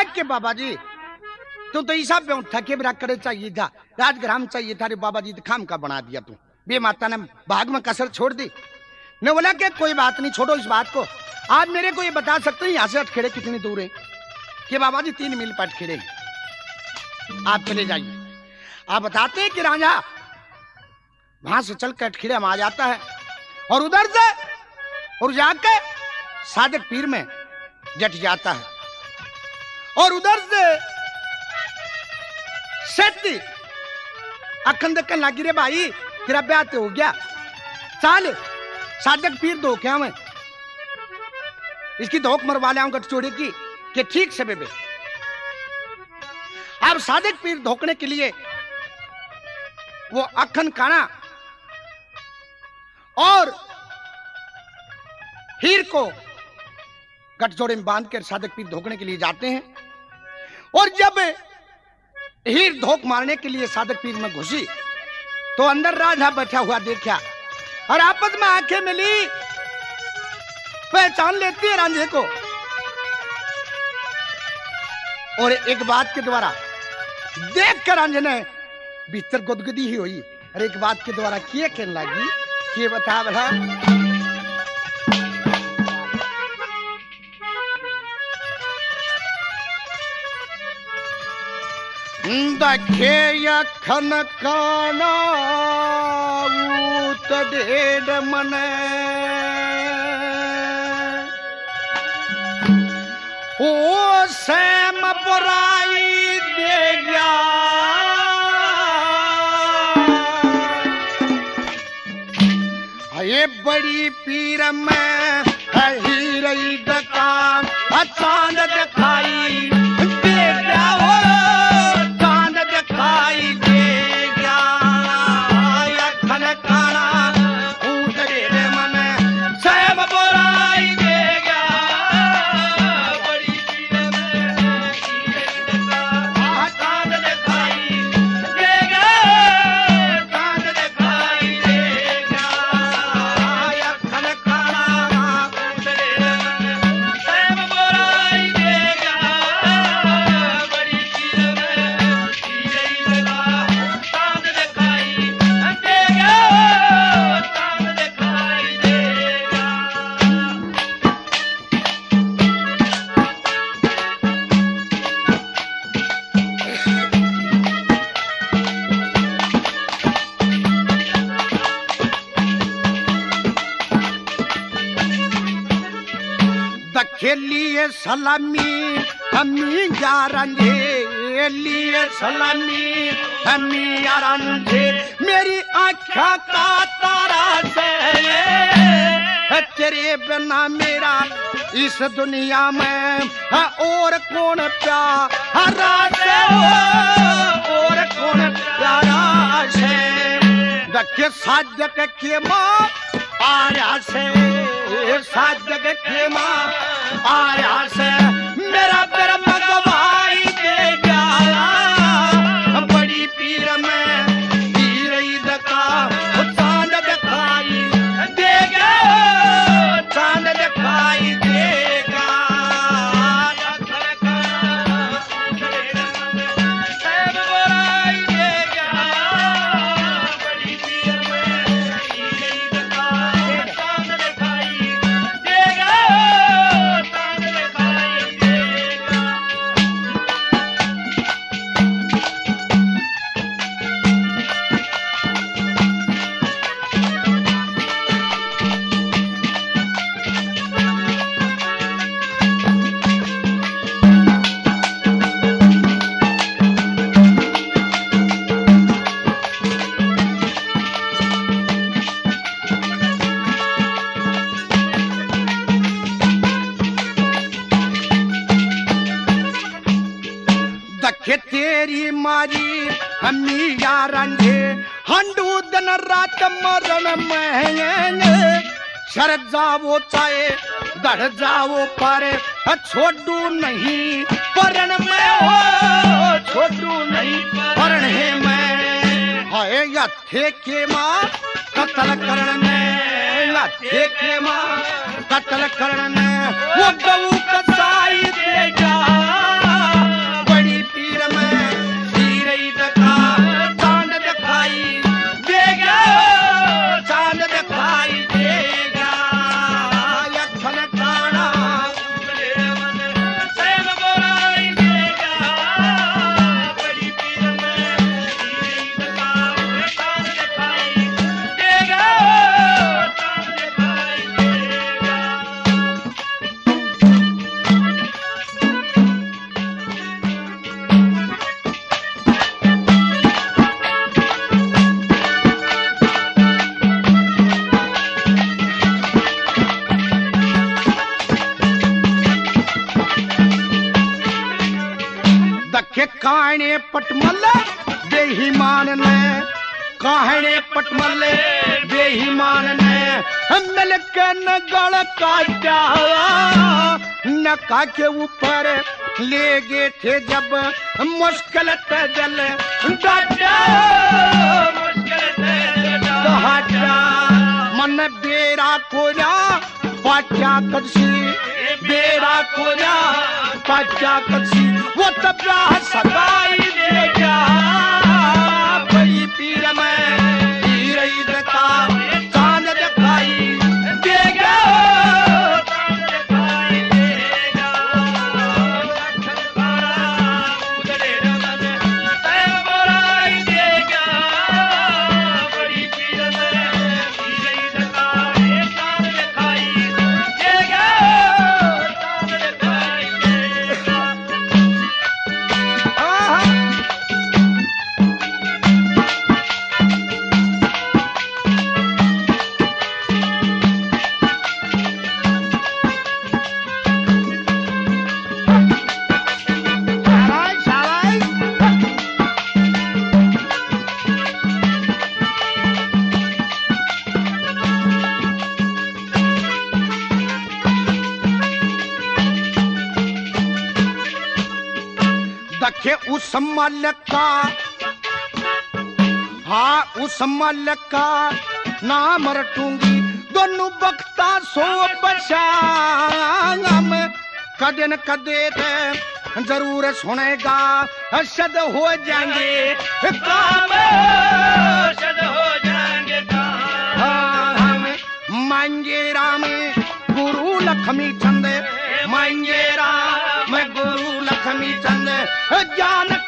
के बाबा जी तू तो ईसा पे थके बिरा करे चाहिए था, राजग्राम चाहिए था रे बाबा जी, खाम का बना दिया तू। बे माता ने भाग में कसर छोड़ दी। ने बोला कि कोई बात नहीं, छोड़ो इस बात को। आप मेरे को ये बता सकते हैं यहाँ से अटखेड़े कितनी दूर है? कि बाबा जी 3 मील पर अटखेड़े, आप चले जाइए। आप बताते हैं कि राजा वहां से चल कर अटखेड़े में आ जाता है और उधर से और जाके सादिक पीर में जट जाता है और उधर से सेती अखन देखन लगी रे भाई तेरा ब्याह तो हो गया, चाल सादिक पीर दो क्या मैं इसकी धोख मरवा ले गठचोड़ी की कि ठीक से बेबे। अब सादिक पीर धोखने के लिए वो अखन काना और हीर को गठजोड़े में बांध कर सादिक पीर धोखने के लिए जाते हैं। और जब हीर धोख मारने के लिए सादिक पीर में घुसी तो अंदर राजा बैठा हुआ देखा और आपस में आंखें मिली, पहचान लेती है रांझे को। और एक बात के द्वारा देख कर रांझे ने भीतर गुदगुदी ही हुई और एक बात के द्वारा किए कहने लगी कि बता बड़ा दखे खन काना ऊत डेढ़ मने ओ सैम बुराई दे गया ये बड़ी पीर में ही रही दुकान चांद दिखाई दे गया हो, चांद दिखाई दे गया खन काना ऊतरे मन सैम बुराई दे गया बड़ी पीर में चांद दिखाई दे गया, चांद दिखाई दे गया खन काना ऊतरे मन सैम बुराई दे गया बड़ी पीर में चांद दिखाई दे गया, चांद दिखाई दे गया। दखे लिए सलामी हमी यारंझे, लिए सलामी हमी यारंझे मेरी आँखों का तारा से तेरे बिना मेरा इस दुनिया में और कौन प्यारा से और कौन प्यारा से। दखे साजक के माँ आया से, साजक के माँ आया से मेरा ब्रह्म गवाई दे गया बड़ी पीर में पीर ईद का चांद दिखाई देगा, चांद दिखाई देगा सब बुराई देगा बड़ी पीर में पीर ईद का चांद दिखाई देगा, चांद दिखाई देगा। दखे तेरी मारी हमी यारंझे हंडू दिन रात मरण महंगे शरद जावो चाहे दढ़ जावो पर छोड़ू नहीं परण में हो, छोड़ू नहीं परण है मैं हाय या थे के माँ कत्ल करने या थे के माँ कत्ल करने वो गऊ कसाई दे जा दखे काने पटमल बेईमान ने, काहने पटमल बेईमान ने मिल के न गल काटा, नका के ऊपर ले गए थे जब मुश्किल जल डाटा, मन बेरा कोरा पाचा कदसी, बेरा कोरा पाचा कदसी, वो तब सगाई दे जा बड़ी पीर में पीर का चांद दिखाई देगा, उस मालिक का, हाँ उस मालिक का नाम रटूंगी, दोनों बख्ता सो बशाम, कदे न कदे ते जरूर सुनेगा, शद हो जाएंगे काम, शद हो जाएंगे काम, मांगे राम गुरु लक्ष्मी चंद, मांगे राम गुरु लक्ष्मी चंद, ज्ञान